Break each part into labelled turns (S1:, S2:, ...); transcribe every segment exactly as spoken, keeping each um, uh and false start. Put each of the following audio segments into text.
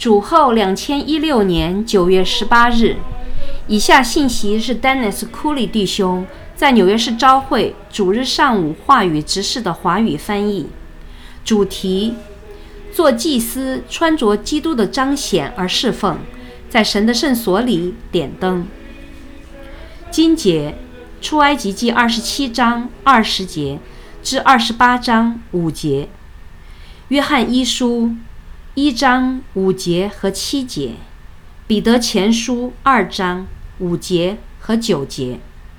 S1: 主后两千一六年九月十八日，以下信息是 Dennis Cooley 弟兄在纽约市召会主日上午话语执事的华语翻译。主题：做祭司穿着基督的彰显而侍奉，在神的圣所里点灯。经节：出埃及记二十七章二十节至二十八章五节，约翰一书一章五节和七节，彼得前书二章五节和九节。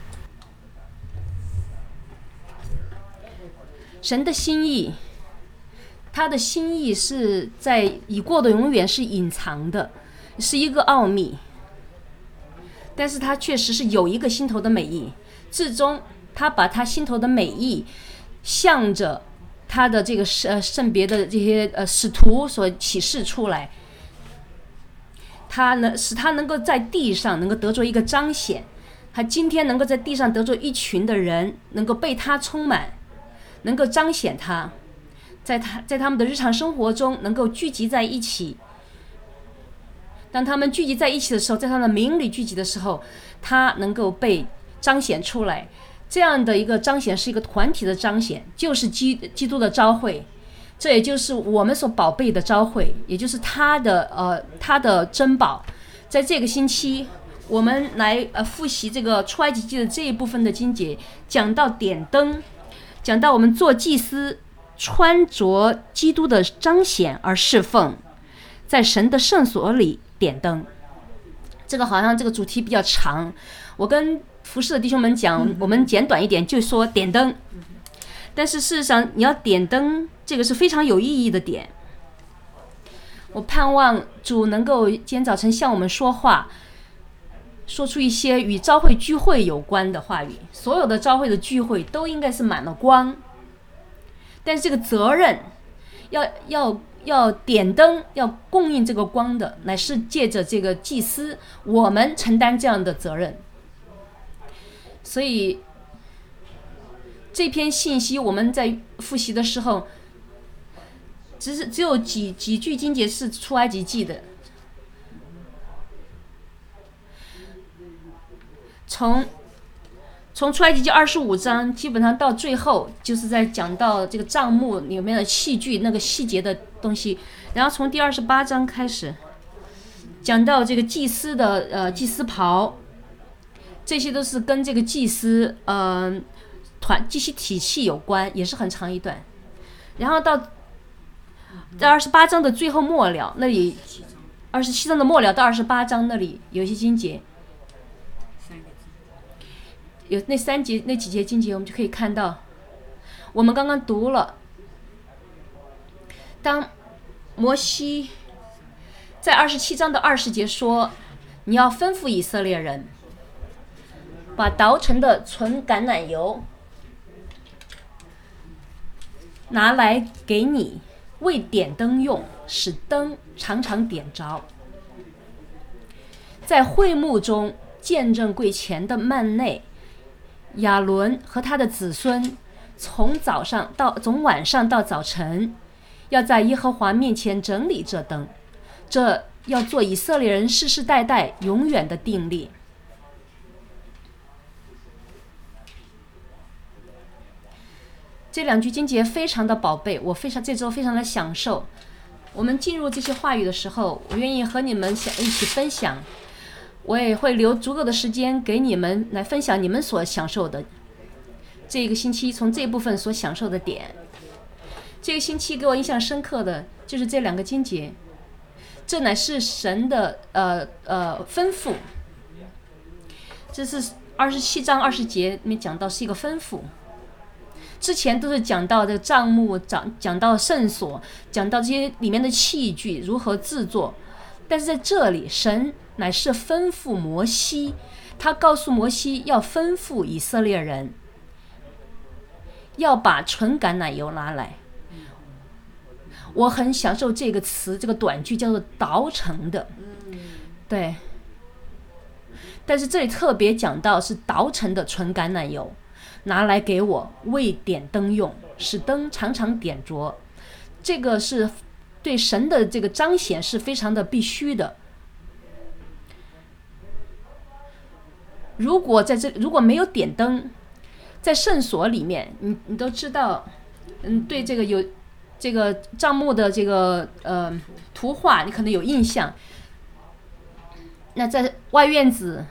S1: 神的心意，他的心意是在已过的永远是隐藏的，是一个奥秘，但是他确实是有一个心头的美意，至终他把他心头的美意向着他的这个呃圣别的这些呃使徒所启示出来，他能使他能够在地上能够得着一个彰显，他今天能够在地上得着一群的人能够被他充满，能够彰显他，在他在他们的日常生活中能够聚集在一起。当他们聚集在一起的时候，在他的名里聚集的时候，他能够被彰显出来。这样的一个彰显是一个团体的彰显，就是基基督的召会，这也就是我们所宝贝的召会，也就是他的呃他的珍宝。在这个星期，我们来呃复习这个出埃及记的这一部分的经节，讲到点灯，讲到我们做祭司穿着基督的彰显而侍奉，在神的圣所里点灯。这个好像这个主题比较长，我跟服侍的弟兄们讲，我们简短一点，就说点灯。但是事实上，你要点灯，这个是非常有意义的点。我盼望主能够今天早晨向我们说话，说出一些与召会聚会有关的话语。所有的召会的聚会都应该是满了光，但是这个责任要要要点灯，要供应这个光的，乃是借着这个祭司，我们承担这样的责任。所以这篇信息我们在复习的时候，只是只有几几句经节是出埃及记的，从从出埃及记二十五章基本上到最后，就是在讲到这个帐幕里面的器具那个细节的东西，然后从第二十八章开始讲到这个祭司的呃祭司袍。这些都是跟这个祭司呃团祭司体系有关，也是很长一段。然后到在二十八章的最后末了那里，二十七章的末了到二十八章那里有一些经节，有那三节那几节经节，我们就可以看到，我们刚刚读了，当摩西在二十七章的二十节说，你要吩咐以色列人，把捣成的纯橄榄油拿来给你，为点灯用，使灯常常点着。在会幕中见证柜前的幔内，亚伦和他的子孙从早上到从晚上到早晨，要在耶和华面前整理这灯，这要做以色列人世世代代永远的定例。这两句经节非常的宝贝，我非常这周非常的享受。我们进入这些话语的时候，我愿意和你们想一起分享，我也会留足够的时间给你们来分享你们所享受的。这个星期从这部分所享受的点，这个星期给我印象深刻的就是这两个经节，这乃是神的呃呃吩咐。这是二十七章二十节里面讲到是一个吩咐。之前都是讲到这个帐幕，讲讲到圣所，讲到这些里面的器具如何制作，但是在这里，神乃是吩咐摩西，他告诉摩西要吩咐以色列人，要把纯橄榄油拿来。我很享受这个词，这个短句叫做捣成的，对。但是这里特别讲到是捣成的纯橄榄油，拿来给我为点灯用，使灯常常点着。这个是对神的这个彰显是非常的必须的。如果在这如果没有点灯，在圣所里面，你你都知道，嗯，对这个有这个帐幕的这个呃图画，你可能有印象。那在外院子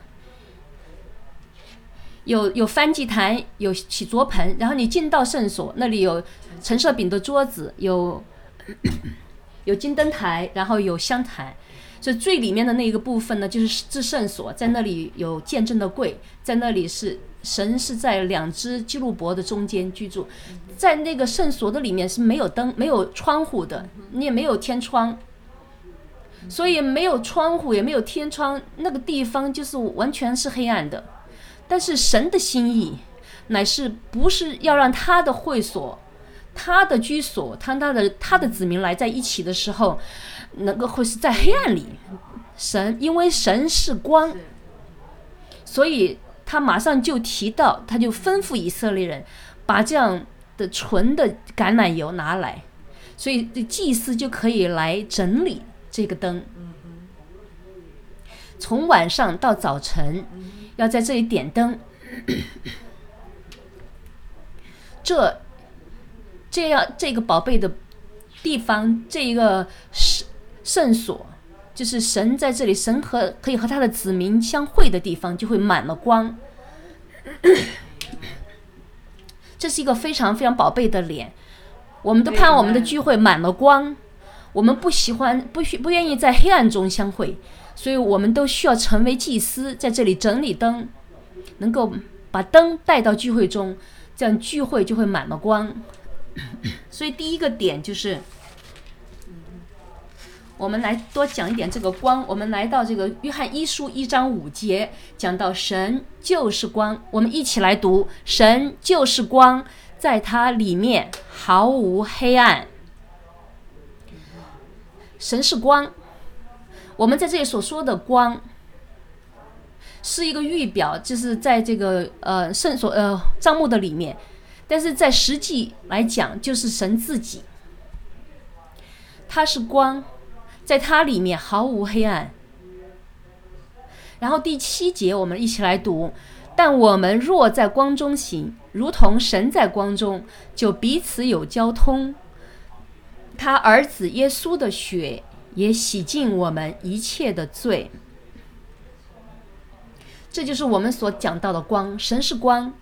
S1: 有有燔祭坛，有起桌盆，然后你进到圣所，那里有陈设饼的桌子，有有金灯台，然后有香坛。所以最里面的那一个部分呢，就是至圣所，在那里有见证的柜，在那里是神是在两只基路伯的中间居住。在那个圣所的里面是没有灯、没有窗户的，你也没有天窗，所以没有窗户也没有天窗，那个地方就是完全是黑暗的。但是神的心意乃是不是要让他的会所、他的居所、他他的他的子民来在一起的时候，能够会是在黑暗里。神因为神是光，所以他马上就提到，他就吩咐以色列人把这样的纯的橄榄油拿来，所以祭司就可以来整理这个灯，从晚上到早晨要在这里点灯。这这样这个宝贝的地方，这一个圣所，就是神在这里，神和可以和他的子民相会的地方，就会满了光。这是一个非常非常宝贝的脸。我们都盼望我们的聚会满了光，我们不喜欢不不愿意在黑暗中相会，所以我们都需要成为祭司，在这里整理灯，能够把灯带到聚会中，这样聚会就会满了光。所以第一个点就是我们来多讲一点这个光。我们来到这个约翰一书一章五节，讲到神就是光，我们一起来读：神就是光，在它里面毫无黑暗。神是光，我们在这里所说的光是一个预表，就是在这个呃圣所呃帐幕的里面，但是在实际来讲就是神自己，他是光，在它里面毫无黑暗。然后第七节我们一起来读：但我们若在光中行，如同神在光中，就彼此有交通。他儿子耶稣的血也洗净我们一切的罪。这就是我们所讲到的光，神是光。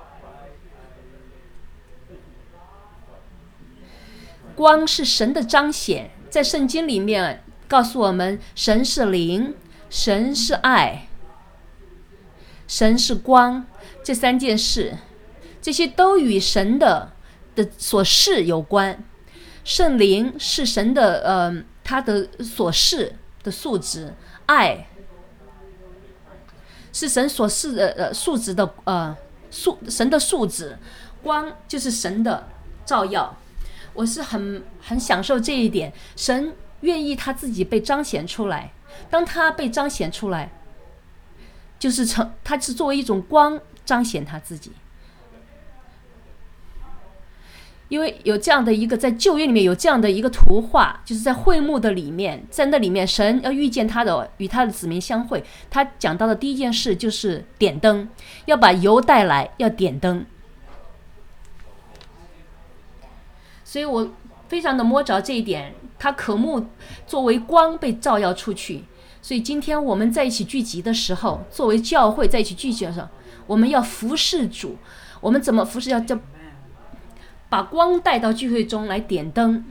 S1: 光是神的彰显，在圣经里面告诉我们，神是灵，神是爱，神是光，这三件事，这些都与神的的所示有关。圣灵是神的呃他的所示的素质，爱是神所示的呃素质的呃素神的素质，光就是神的照耀。我是很很享受这一点，神愿意他自己被彰显出来。当他被彰显出来，就是成他是作为一种光彰显他自己。因为有这样的一个，在旧约里面有这样的一个图画，就是在会幕的里面，在那里面神要遇见他的与他的子民相会，他讲到的第一件事就是点灯，要把油带来，要点灯。所以我非常的摸着这一点，他渴慕作为光被照耀出去。所以今天我们在一起聚集的时候，作为教会在一起聚集的时候，我们要服侍主。我们怎么服侍？要叫把光带到聚会中来点灯。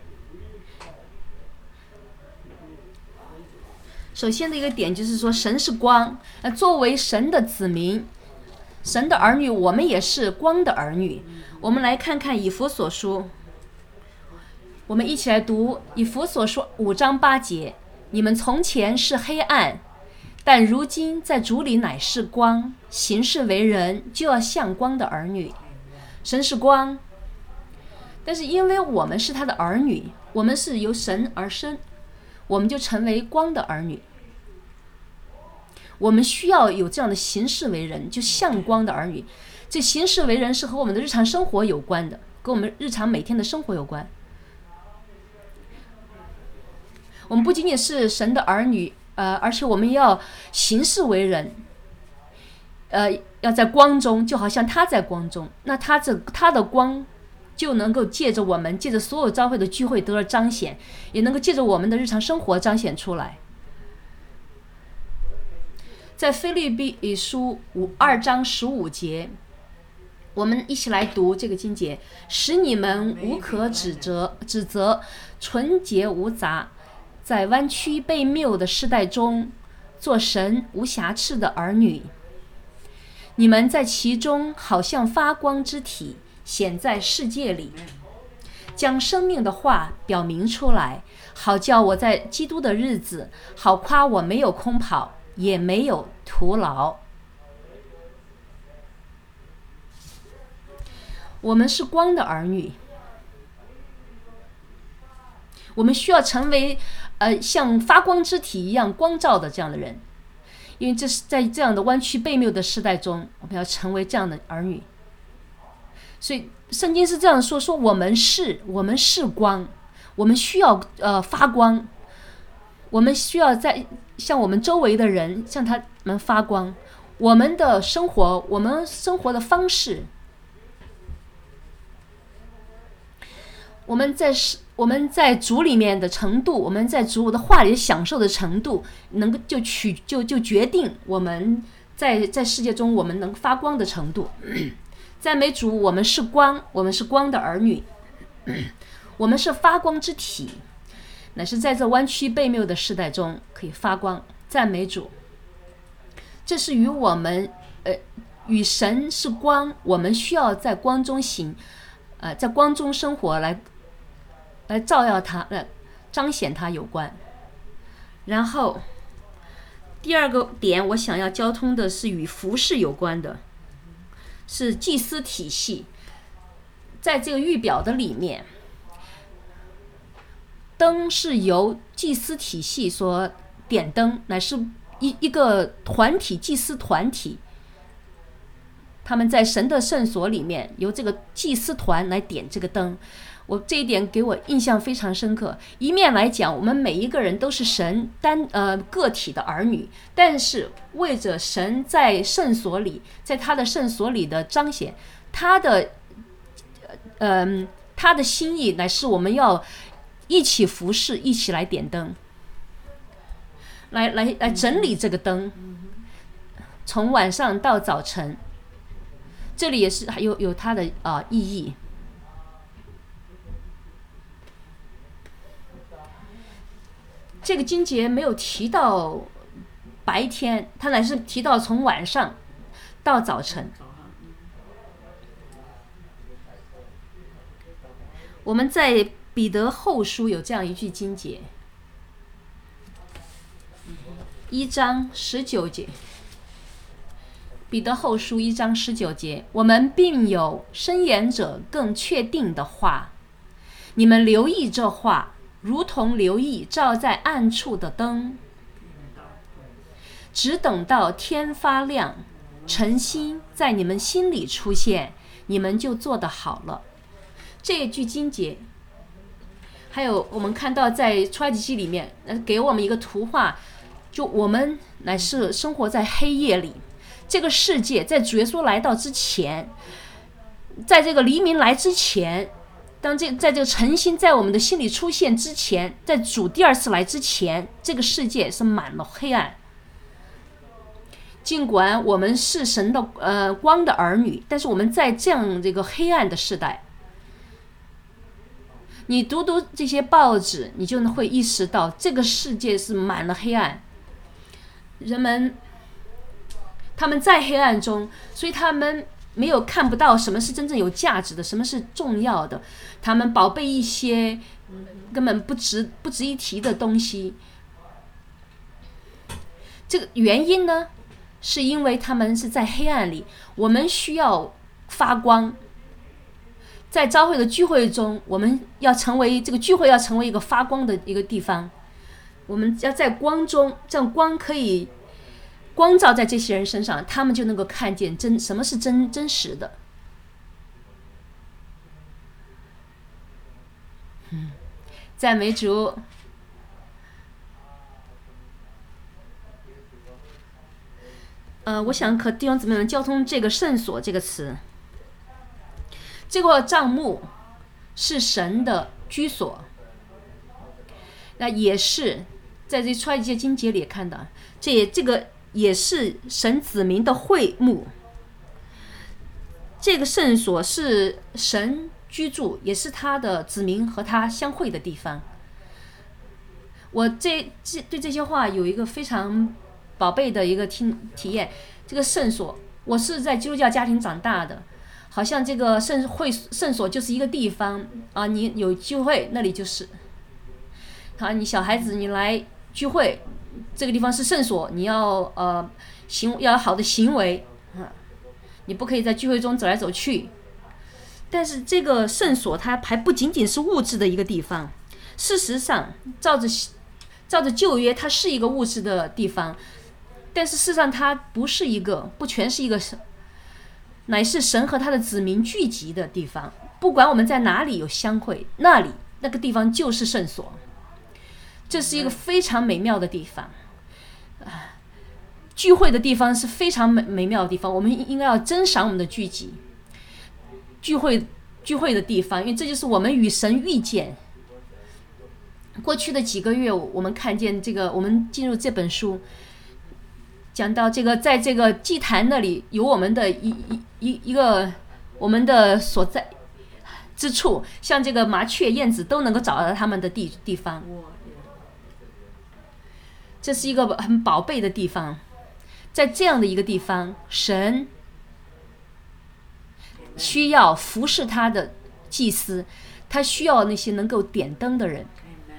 S1: 首先的一个点就是说，神是光，呃，作为神的子民，神的儿女，我们也是光的儿女。我们来看看以弗所书，我们一起来读以弗所书五章八节：你们从前是黑暗，但如今在主里乃是光，行事为人就要像光的儿女。神是光，但是因为我们是他的儿女，我们是由神而生，我们就成为光的儿女。我们需要有这样的行事为人，就像光的儿女。这行事为人是和我们的日常生活有关的，跟我们日常每天的生活有关。 我们不仅仅是神的儿女，呃，而且我们要行事为人，呃，要在光中，就好像他在光中，那他这他的光就能够借着我们，借着所有教会的聚会得到彰显，也能够借着我们的日常生活彰显出来。在腓立比书五二章十五节，我们一起来读这个经节：使你们无可指责，指责纯洁无杂，在弯曲悖谬的世代中，做神无瑕疵的儿女。你们在其中好像发光之体，显在世界里，将生命的话表明出来，好叫我在基督的日子，好夸我没有空跑，也没有徒劳。我们是光的儿女，我们需要成为呃像发光之体一样光照的这样的人，因为这是在这样的弯曲悖谬的时代中，我们要成为这样的儿女。所以圣经是这样说：说我们是我们是光，我们需要呃发光，我们需要在向我们周围的人向他们发光。我们的生活，我们生活的方式，我们在我们在主里面的程度，我们在主的话里享受的程度，能够就取就就决定我们在在世界中我们能发光的程度。赞美主，我们是光，我们是光的儿女，我们是发光之体，乃是在这弯曲悖谬的时代中可以发光。赞美主，这是与我们呃与神是光，我们需要在光中行，呃在光中生活来来照耀它，来彰显它有关。然后第二个点，我想要交通的是与服事有关的，是祭司体系。在这个预表的里面，灯是由祭司体系所点灯，乃是一一个团体，祭司团体，他们在神的圣所里面由这个祭司团来点这个灯。我这一点给我印象非常深刻。一面来讲，我们每一个人都是神单呃个体的儿女，但是为着神在圣所里，在他的圣所里的彰显，他的嗯、呃、他的心意乃是我们要一起服侍，一起来点灯，来来来整理这个灯，从晚上到早晨。这里也是有有它的啊、呃、意义。这个经节没有提到白天，它乃是提到从晚上到早晨。我们在彼得后书有这样一句经节，一章十九节。彼得后书一章十九节，我们并有申言者更确定的话，你们留意这话，如同留意照在暗处的灯，只等到天发亮，晨星在你们心里出现，你们就做得好了。这一句经节，还有我们看到在出埃及记里面给我们一个图画，就我们乃是生活在黑夜里，这个世界在主耶稣来到之前，在这个黎明来之前，当这在这个晨星在我们的心里出现之前，在主第二次来之前，这个世界是满了黑暗。尽管我们是神的呃光的儿女，但是我们在这样这个黑暗的时代，你读读这些报纸，你就会意识到这个世界是满了黑暗。人们他们在黑暗中，所以他们没有看不到什么是真正有价值的，什么是重要的，他们宝贝一些根本不值不值一提的东西。这个原因呢，是因为他们是在黑暗里，我们需要发光。在教会的聚会中，我们要成为这个聚会要成为一个发光的一个地方，我们要在光中，这样光可以光照在这些人身上，他们就能够看见真什么是真真实的。嗯，赞美主。 呃，我想和弟兄姊妹们交通这个圣所这个词。这个帐幕是神的居所，那也是在这出埃及记经节里也看到，这也这个也是神子民的会幕。这个圣所是神居住，也是他的子民和他相会的地方。我这这对这些话有一个非常宝贝的一个听体验。这个圣所，我是在基督教家庭长大的，好像这个圣会圣所就是一个地方啊，你有聚会那里就是。好，你小孩子你来聚会，这个地方是圣所，你要呃行要有好的行为啊，你不可以在聚会中走来走去。但是这个圣所它还不仅仅是物质的一个地方，事实上照着照着旧约它是一个物质的地方，但是事实上它不是一个，不全是一个，乃是神和他的子民聚集的地方。不管我们在哪里有相会，那里那个地方就是圣所。这是一个非常美妙的地方，啊，聚会的地方是非常美美妙的地方。我们应该要珍赏我们的聚集，聚会聚会的地方，因为这就是我们与神遇见。过去的几个月，我们看见这个，我们进入这本书，讲到这个，在这个祭坛那里有我们的一一一一个我们的所在之处，像这个麻雀、燕子都能够找到他们的地地方。这是一个很宝贝的地方，在这样的一个地方，神需要服侍他的祭司，他需要那些能够点灯的人。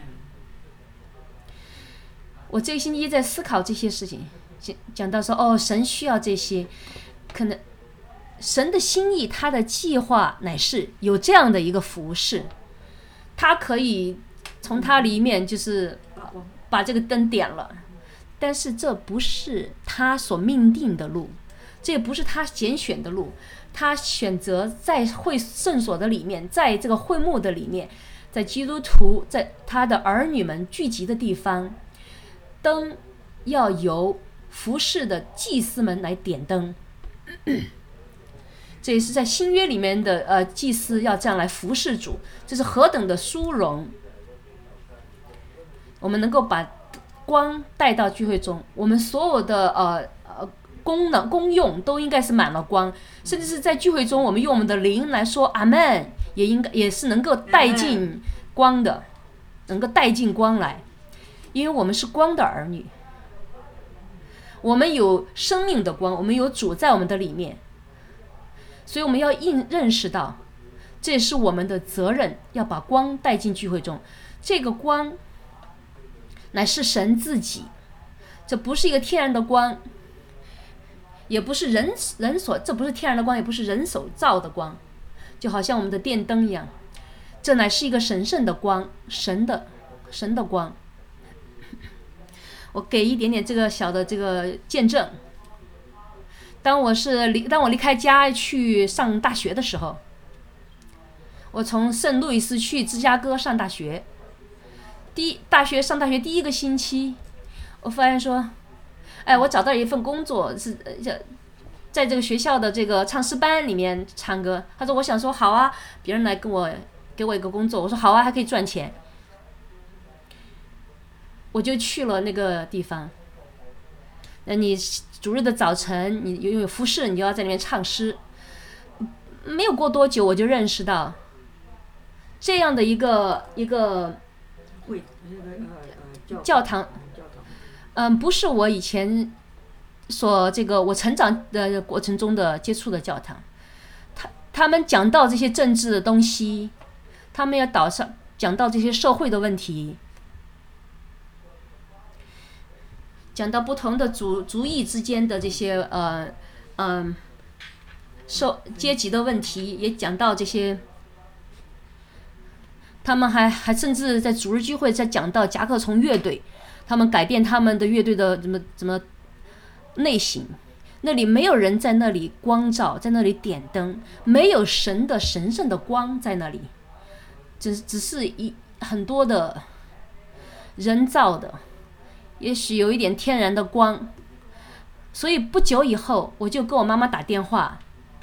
S1: 我这个星期在思考这些事情，讲到说，哦，神需要这些，可能神的心意，他的计划乃是有这样的一个服侍，他可以从他里面就是把这个灯点了，但是这不是他所命定的路，这也不是他拣选的路。他选择在会圣所的里面，在这个会幕的里面，在基督徒在他的儿女们聚集的地方，灯要由服侍的祭司们来点灯。这也是在新约里面的呃祭司要这样来服侍主，这是何等的殊荣。我们能够把光带到聚会中，我们所有的呃呃功能功用都应该是满了光，甚至是在聚会中，我们用我们的灵来说阿们，也应该也是能够带进光的，能够带进光来，因为我们是光的儿女，我们有生命的光，我们有主在我们的里面，所以我们要认认识到，这是我们的责任，要把光带进聚会中。这个光乃是神自己，这不是一个天然的光，也不是人人所，这不是天然的光，也不是人手造的光，就好像我们的电灯一样，这乃是一个神圣的光，神的神的光。我给一点点这个小的这个见证。当我是离当我离开家去上大学的时候，我从圣路易斯去芝加哥上大学。第一大学上大学第一个星期，我发现说，哎，我找到一份工作是在这个学校的这个唱诗班里面唱歌。他说，我想说好啊，别人来跟我给我一个工作，我说好啊，还可以赚钱。我就去了那个地方。那你主日的早晨，你有有服侍，你就要在里面唱诗。没有过多久，我就认识到这样的一个一个教堂，嗯，不是我以前所这个我成长的过程中的接触的教堂。他他们讲到这些政治的东西，他们要导上讲到这些社会的问题。讲到不同的族族裔之间的这些呃嗯、呃、受阶级的问题，也讲到这些。他们还还甚至在主日聚会在讲到夹克虫乐队，他们改变他们的乐队的怎么怎么类型。那里没有人在那里光照，在那里点灯，没有神的神圣的光在那里，只只是一很多的人造的。也许有一点天然的光， 所以不久以后，我就跟我妈妈打电话，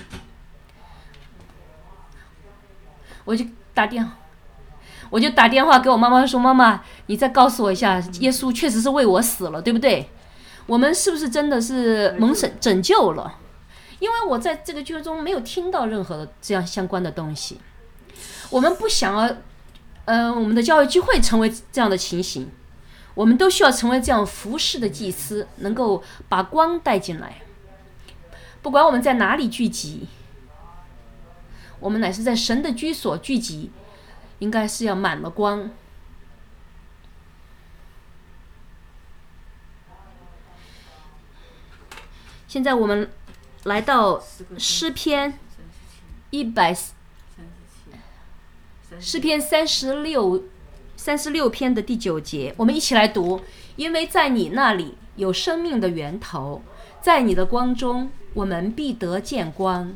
S1: 我就打电，我就打电话给我妈妈说：“妈妈，你再告诉我一下，耶稣确实是为我死了，对不对？我们是不是真的是蒙神拯救了？因为我在这个聚会中没有听到任何的这样相关的东西。我们不想要，呃，我们的教会聚会成为这样的情形。”我们都需要成为这样服侍的祭司，能够把光带进来。不管我们在哪里聚集，我们乃是在神的居所聚集，应该是要满了光。现在我们来到诗篇一百，诗篇三十六。三十六篇的第九节，我们一起来读。因为在你那里有生命的源头，在你的光中，我们必得见光。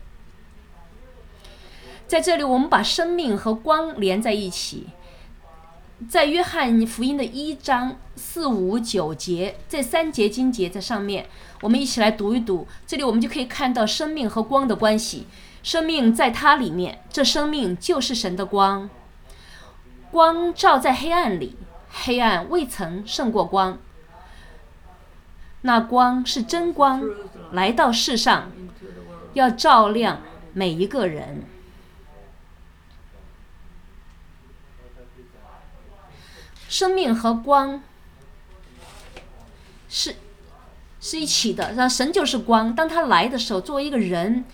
S1: 在这里，我们把生命和光连在一起。在约翰福音的一章四五九节，这三节经节在上面，我们一起来读一读。这里我们就可以看到生命和光的关系。生命在它里面，这生命就是神的光。光照在黑暗里，黑暗未曾胜过光。那光是真光，来到世上，要照亮每一个人。生命和光是是一起的，让神就是光。当他来的时候，作为一个人，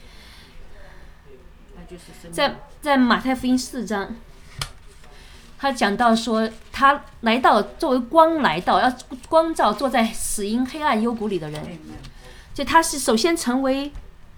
S1: 在在马太福音四章。他讲到说，他来到作为光来到，要光照坐在死荫黑暗幽谷里的人，就他是首先成为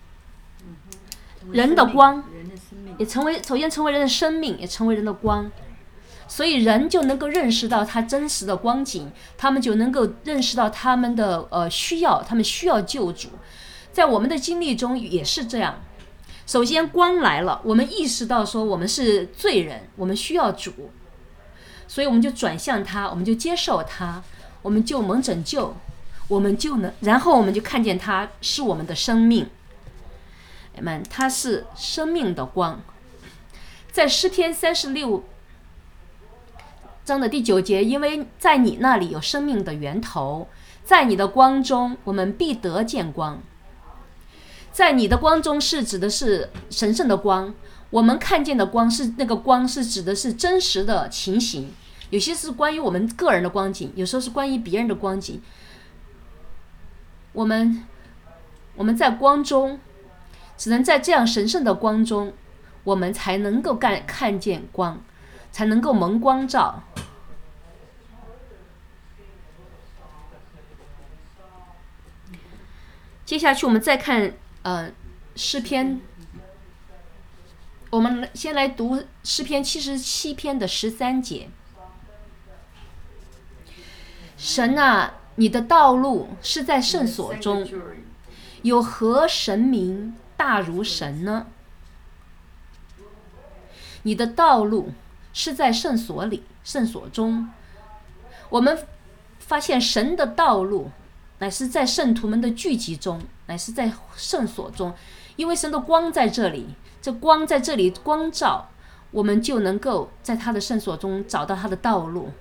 S1: 人的光，也成为首先成为人的生命，也成为人的光，所以人就能够认识到他真实的光景，他们就能够认识到他们的呃需要，他们需要救主。在我们的经历中也是这样，首先光来了，我们意识到说我们是罪人，我们需要主。所以我们就转向他，我们就接受他，我们就蒙拯救，我们就能，然后我们就看见他是我们的生命，阿们，他是生命的光。在诗篇三十六章的第九节，因为在你那里有生命的源头，在你的光中，我们必得见光。在你的光中是指的是神圣的光，我们看见的光是那个光是指的是真实的情形，有些是关于我们个人的光景，有时候是关于别人的光景。我们我们在光中，只能在这样神圣的光中，我们才能够看看见光，才能够蒙光照。接下去我们再看呃诗篇，我们先来读诗篇七十七篇的十三节。神啊，你的道路是在圣所中，有何神明大如神呢？你的道路是在圣所里，圣所中。我们发现神的道路乃是在圣徒们的聚集中，乃是在圣所中，因为神的光在这里，这光在这里光照，我们就能够在他的圣所中找到他的道路。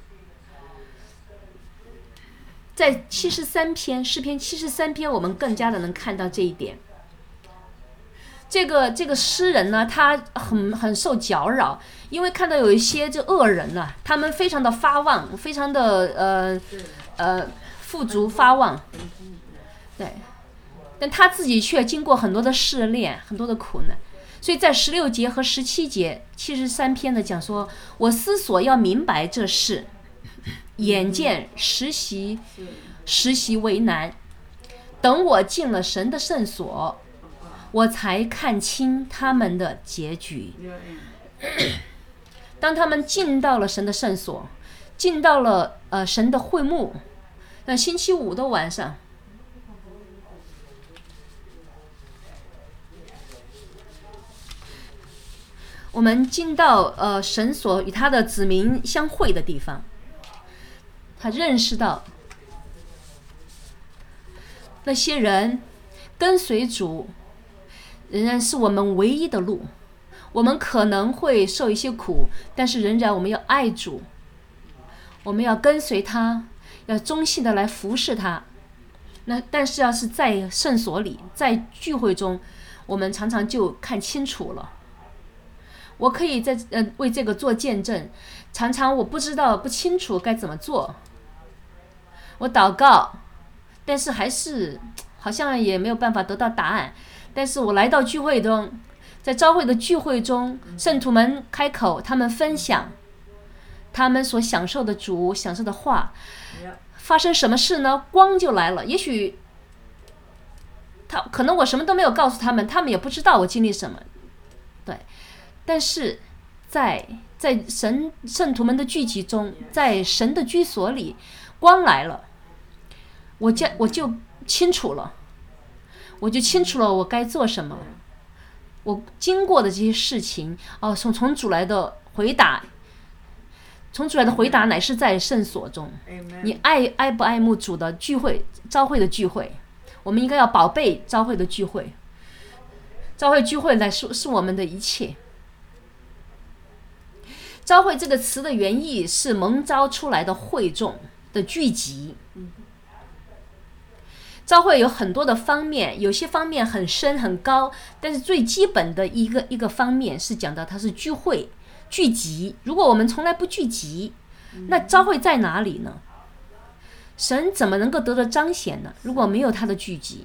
S1: 在七十三篇诗篇七十三篇，我们更加的能看到这一点。这个这个诗人呢，他很很受搅扰，因为看到有一些这恶人呢、啊，他们非常的发旺，非常的呃呃富足发旺，对，但他自己却经过很多的试炼，很多的苦难，所以在十六节和十七节七十三篇的讲说，我思索要明白这事，眼见实习实习为难，等我进了神的圣所，我才看清他们的结局。当他们进到了神的圣所，进到了呃神的会幕，那星期五的晚上，我们进到呃神所与他的子民相会的地方，他认识到那些人跟随主仍然是我们唯一的路。我们可能会受一些苦，但是仍然我们要爱主，我们要跟随他，要忠心的来服侍他。那但是要是在圣所里，在聚会中，我们常常就看清楚了。我可以在呃为这个做见证，常常我不知道不清楚该怎么做，我祷告，但是还是好像也没有办法得到答案。但是我来到聚会中，在教会的聚会中，圣徒们开口，他们分享他们所享受的主享受的话，发生什么事呢？光就来了。也许他可能我什么都没有告诉他们，他们也不知道我经历什么，对。但是在在神圣徒们的聚集中，在神的居所里，光来了，我就我就清楚了，我就清楚了我该做什么。我经过的这些事情，哦，从从主来的回答，从主来的回答乃是在圣所中。你爱爱不爱慕主的聚会，召会的聚会，我们应该要宝贝召会的聚会。召会聚会来说是我们的一切。召会这个词的原意是蒙召出来的会众的聚集。召会有很多的方面，有些方面很深很高，但是最基本的一个一个方面是讲到它是聚会聚集。如果我们从来不聚集，那召会在哪里呢？神怎么能够得到彰显呢？如果没有他的聚集，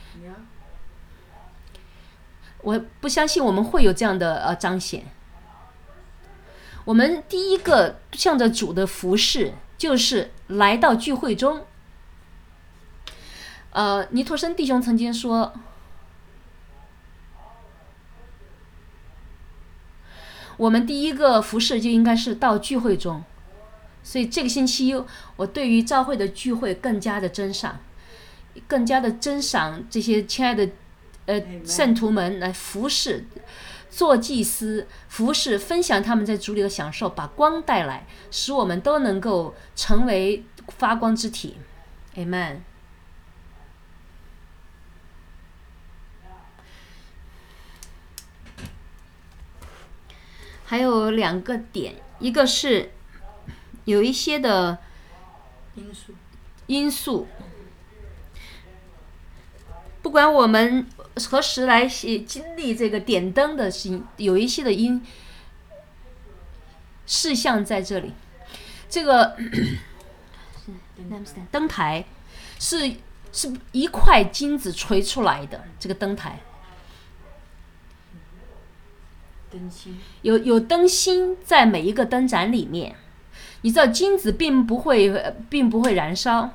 S1: 我不相信我们会有这样的呃彰显。我们第一个向着主的服事，就是来到聚会中。呃，尼托生弟兄曾经说，我们第一个服事就应该是到聚会中。所以这个星期我对于教会的聚会更加的珍赏，更加的珍赏这些亲爱的呃圣徒们来服事，做祭司，服事，分享他们在主里的享受，把光带来，使我们都能够成为发光之体。 Amen。 还有两个点，一个是有一些的因素因素不管我们何时来经历这个点灯的事情，有一些的因事项在这里。这个灯台是是一块金子锤出来的，这个灯台有有灯芯在每一个灯盏里面。你知道金子并不会并不会燃烧，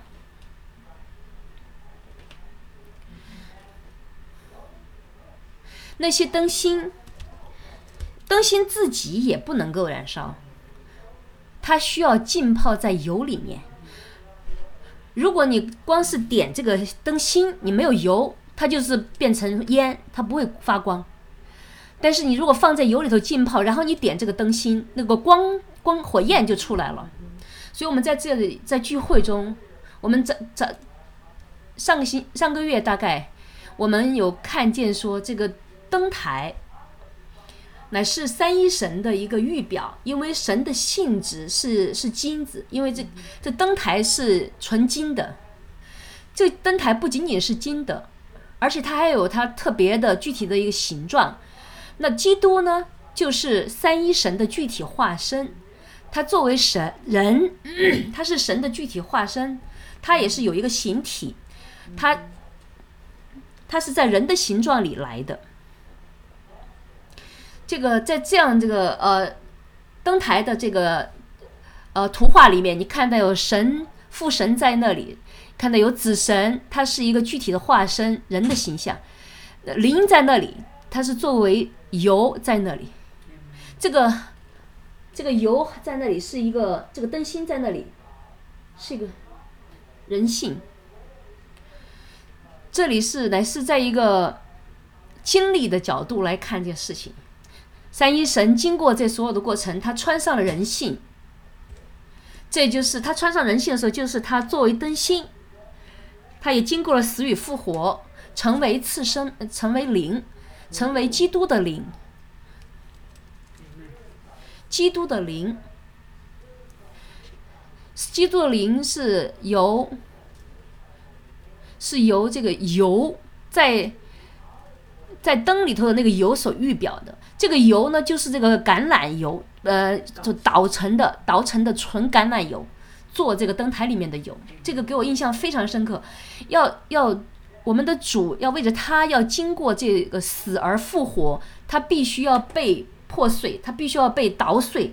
S1: 那些灯芯灯芯自己也不能够燃烧，它需要浸泡在油里面。如果你光是点这个灯芯，你没有油，它就是变成烟，它不会发光。但是你如果放在油里头浸泡，然后你点这个灯芯，那个光光火焰就出来了。所以我们在这里在聚会中，我们在在上个星上个月大概我们有看见说，这个灯台乃是三一神的一个预表，因为神的性质是是金子，因为这这灯台是纯金的。这灯台不仅仅是金的，而且它还有它特别的具体的一个形状。那基督呢，就是三一神的具体化身，他作为神人，他是神的具体化身，他也是有一个形体，他他是在人的形状里来的。这个在这样这个呃灯台的这个呃图画里面，你看到有神父神在那里，看到有子神，他是一个具体的化身，人的形象，灵在那里，它是作为油在那里。这个这个油在那里是一个，这个灯芯在那里是一个人性。这里是乃是在一个经历的角度来看这件事情。三一神经过这所有的过程，他穿上了人性。这就是他穿上人性的时候，就是他作为灯芯， 他也经过了死与复活，成为次生，成为灵，成为基督的灵。基督的灵，基督的灵是由是由这个油在在灯里头的那个油所预表的。这个油呢，就是这个橄榄油，呃，就捣成的捣成的纯橄榄油，做这个灯台里面的油。这个给我印象非常深刻。要要我们的主要为着他要经过这个死而复活，他必须要被破碎，他必须要被捣碎，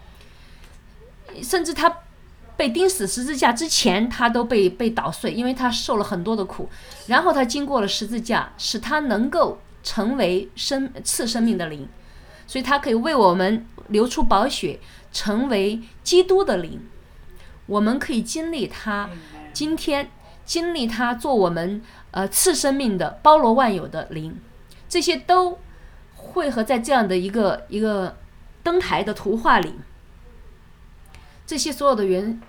S1: 甚至他被钉死十字架之前，他都被被捣碎，因为他受了很多的苦。然后他经过了十字架，使他能够成为生赐生命的灵，所以他可以为我们流出宝血，成为基督的灵。我们可以经历他，今天经历他做我们呃赐生命的包罗万有的灵，这些都汇合在这样的一个一个灯台的图画里。这些所有的元，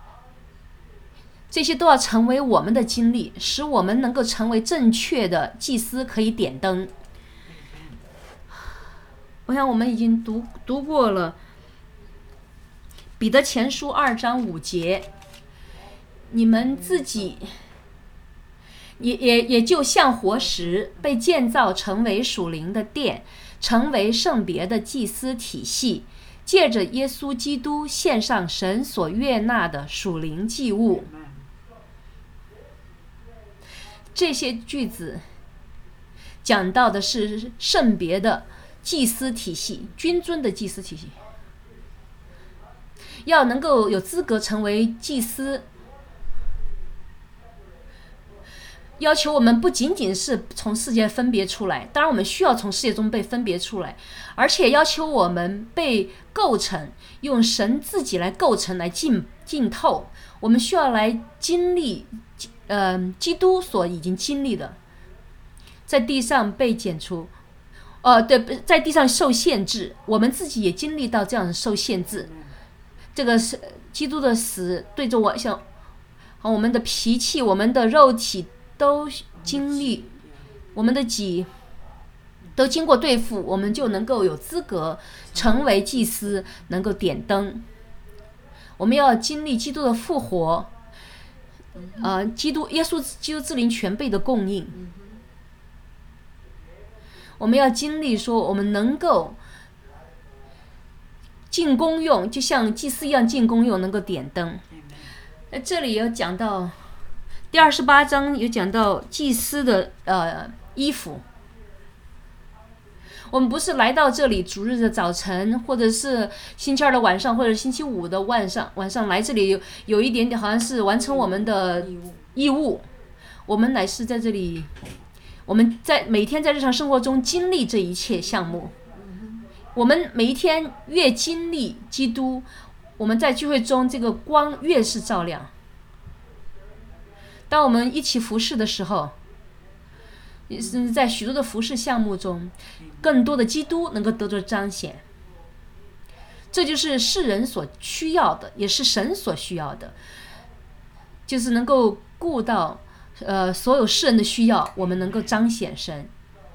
S1: 这些都要成为我们的经历，使我们能够成为正确的祭司，可以点灯。我想我们已经读读过了彼得前书二章五节，你们自己也也也就像活石，被建造成为属灵的殿，成为圣别的祭司体系，借着耶稣基督献上神所悦纳的属灵祭物。这些句子讲到的是圣别的祭司体系，君尊的祭司体系。要能够有资格成为祭司，要求我们不仅仅是从世界分别出来，当然我们需要从世界中被分别出来，而且要求我们被构成，用神自己来构成，来浸浸透。我们需要来经历呃，基督所已经经历的，在地上被剪除，呃，对，在地上受限制，我们自己也经历到这样的受限制。这个是基督的死，对着我像我们的脾气，我们的肉体都经历，我们的己都经过对付，我们就能够有资格成为祭司，能够点灯。我们要经历基督的复活，呃，基督耶稣基督之灵全备的供应。我们要经历说，我们能够进公用，就像祭司一样进公用，能够点灯。那这里有讲到第二十八章有讲到祭司的呃衣服。我们不是来到这里主日的早晨，或者是星期二的晚上，或者星期五的晚上，晚上来这里有有一点点好像是完成我们的义务。我们乃是在这里，我们在每天在日常生活中经历这一切项目。我们每一天越经历基督，我们在聚会中这个光越是照亮。当我们一起服侍的时候，甚至在许多的服侍项目中，更多的基督能够得着彰显。这就是世人所需要的，也是神所需要的，就是能够顾到呃所有世人的需要，我们能够彰显神。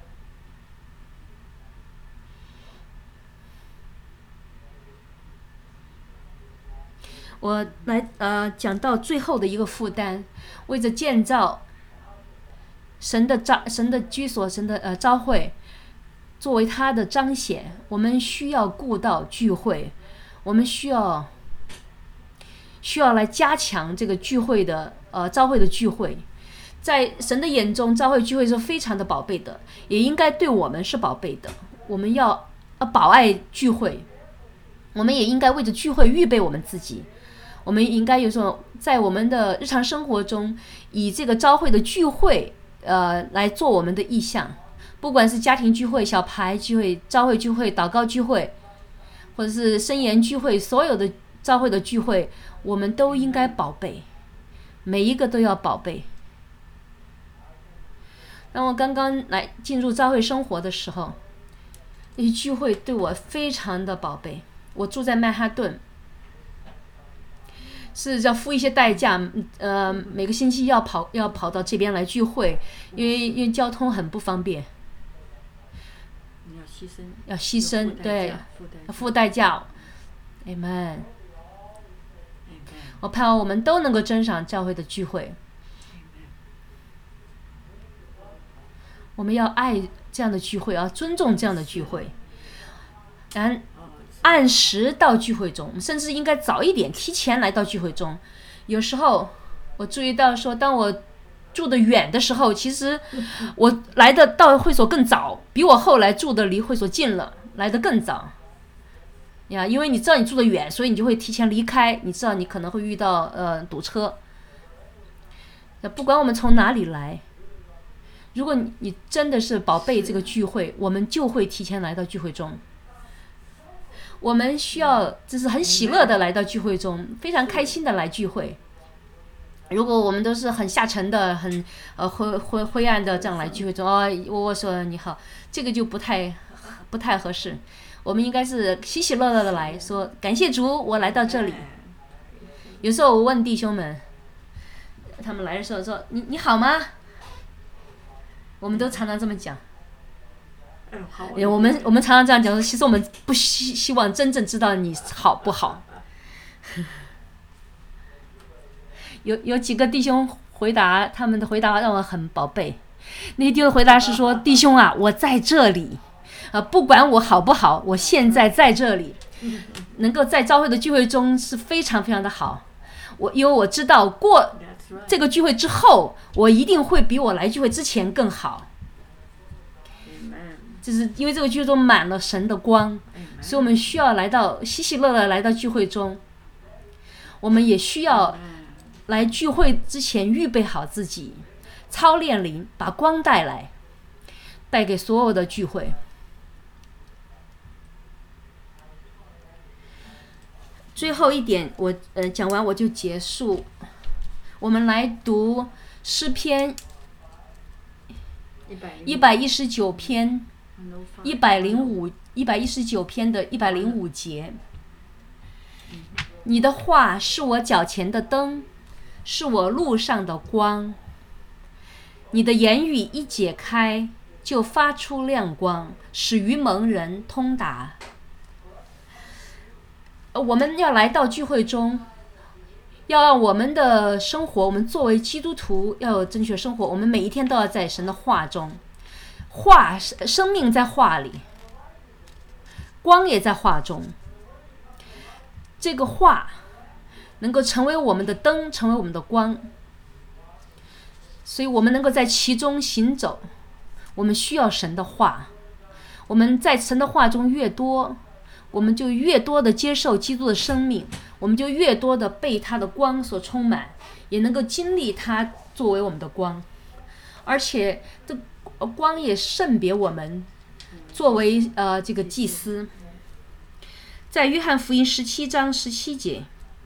S1: 我来呃讲到最后的一个负担，为着建造神的召神的居所，神的呃召会，作为他的彰显，我们需要顾到聚会，我们需要需要来加强这个聚会的呃召会的聚会。在神的眼中，召会聚会是非常的宝贝的，也应该对我们是宝贝的。我们要呃保爱聚会，我们也应该为着聚会预备我们自己。我们应该有种在我们的日常生活中，以这个召会的聚会，呃，来做我们的意向。不管是家庭聚会、小牌聚会、召会聚会、祷告聚会，或者是申言聚会，所有的召会的聚会，我们都应该宝贝，每一个都要宝贝。当我刚刚来进入召会生活的时候，那些聚会对我非常的宝贝。我住在曼哈顿。 是要付一些代价，呃，每个星期要跑要跑到这边来聚会，因为因为交通很不方便。
S2: 要牺牲，
S1: 要牺牲，对，要付代价。Amen。我盼望我们都能够珍赏教会的聚会。我们要爱这样的聚会，要尊重这样的聚会，然按时到聚会中，甚至应该早一点，提前来到聚会中。有时候我注意到说，当我住得远的时候，其实我来的到会所更早，比我后来住的离会所近了，来得更早。呀，因为你知道你住得远，所以你就会提前离开。你知道你可能会遇到呃堵车。不管我们从哪里来，如果你你真的是宝贝这个聚会，我们就会提前来到聚会中。我们需要就是很喜乐的来到聚会中，非常开心的来聚会。如果我们都是很下沉的、很呃灰灰灰暗的这样来聚会中，哦，我我说你好，这个就不太不太合适。我们应该是喜喜乐乐的来说，感谢主，我来到这里。有时候我问弟兄们，他们来的时候说：“你你好吗？”我们都常常这么讲。
S2: 嗯，好。
S1: 我们我们常常这样讲说，其实我们不希希望真正知道你好不好。有有几个弟兄回答，他们的回答让我很宝贝。那些弟兄回答是说：“弟兄啊，我在这里，呃，不管我好不好，我现在在这里，能够在教会的聚会中是非常非常的好。我因为我知道过这个聚会之后，我一定会比我来聚会之前更好。就是因为这个聚会中满了神的光，所以我们需要来到喜喜乐乐来到聚会中。我们也需要来聚会之前预备好自己，操练灵，把光带来，带给所有的聚会。最后一点，我呃讲完我就结束。我们来读诗篇一百一十九篇一百零五一百一十九篇的一百零五节。你的话是我脚前的灯，是我路上的光。你的言语一解开，就发出亮光，使愚蒙人通达。我们要来到聚会中，要让我们的生活，我们作为基督徒要有正确生活，我们每一天都要在神的话中，话生命在话里，光也在话中。这个话能够成为我们的灯，成为我们的光，所以我们能够在其中行走。我们需要神的话，我们在神的话中越多，我们就越多的接受基督的生命，我们就越多的被他的光所充满，也能够经历他作为我们的光。而且这光也圣别我们作为呃这个祭司。在约翰福音十七章十七节，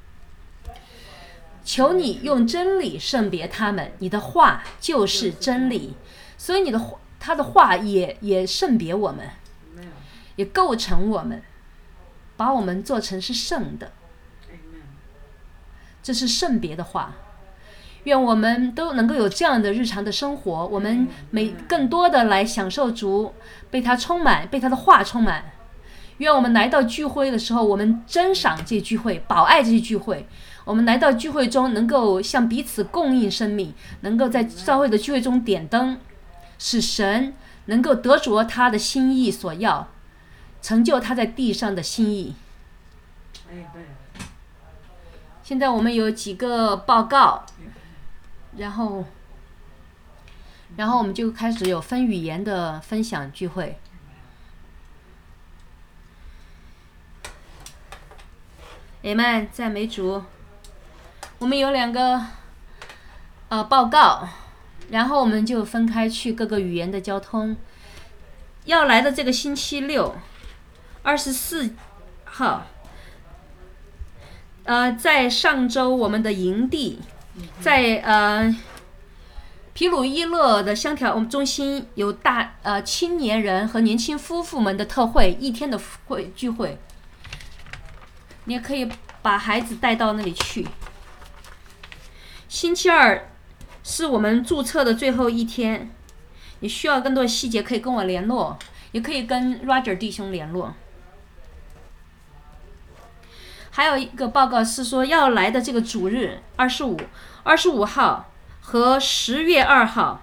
S1: 求你用真理圣别他们，你的话就是真理。所以你的话，他的话也也圣别我们，也构成我们，把我们做成是圣的。这是圣别的话。愿我们都能够有这样的日常的生活，我们每更多的来享受主，被他充满，被他的话充满。愿我们来到聚会的时候，我们珍赏这聚会，宝爱这些聚会。我们来到聚会中，能够向彼此供应生命，能够在教会的聚会中点灯，使神能够得着他的心意所要，成就他在地上的心意。现在我们有几个报告，然后然后我们就开始有分语言的分享聚会。Amen，赞美主。我们有两个呃报告，然后我们就分开去各个语言的交通。要来的这个星期六，二十四号，呃，在上周我们的营地，在呃皮鲁伊勒的香调我们中心有大呃青年人和年轻夫妇们的特会，一天的会聚会。你也可以把孩子带到那里去。 星期二是我们注册的最后一天，你需要更多的细节可以跟我联络，也可以跟 Roger 弟兄联络。还有一个报告是说要来的这个主日二十五、二十五号和十月二号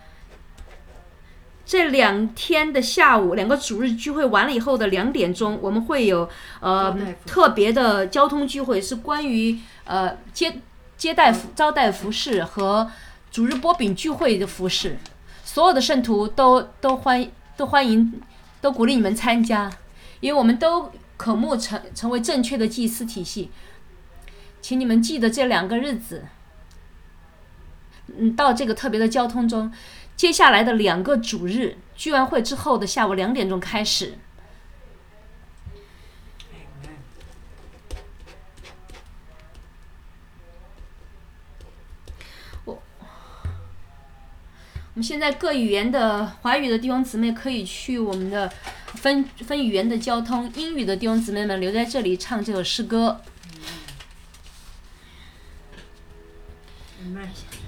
S1: 这两天的下午，两个主日聚会完了以后的两点钟，我们会有呃特别的交通聚会，是关于呃接接待服招待服饰和主日波饼聚会的服饰。所有的圣徒都都欢都欢迎，都鼓励你们参加，因为我们都渴慕成成为正确的祭司体系。请你们记得这两个日子，嗯，到这个特别的交通中。接下来的两个主日聚完会之后的下午两点钟开始。我我们现在各语言的华语的弟兄姊妹可以去我们的分分语言的交通，英语的弟兄姊妹们留在这里唱这首诗歌。
S2: Amen.